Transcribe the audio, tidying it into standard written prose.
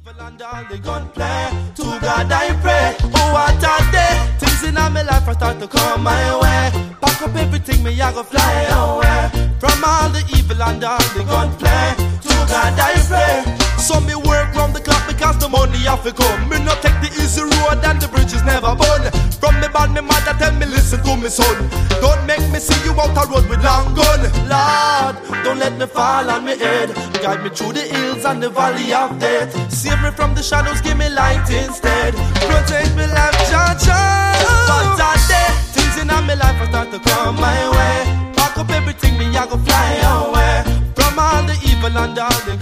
evil and all the gunplay. To God I pray. Oh, what a day. Things in my life I start to come my way. Pack up everything, me I go fly away. From all the evil and all the gunplay. To God I pray. So me work round the clock because the money have to come. Me not take the easy road and the bridge is never burn. From me band, me mother tell me listen to me son. Don't make me see you out a road with long gun. Lord, don't let me fall on me head. Guide me through the hills and the valley of death. Save me from the shadows, give me light instead. Protect me like Jah. But that day, things in my life I start to come my way. Pack up everything, me I go fly away. From all the evil and all the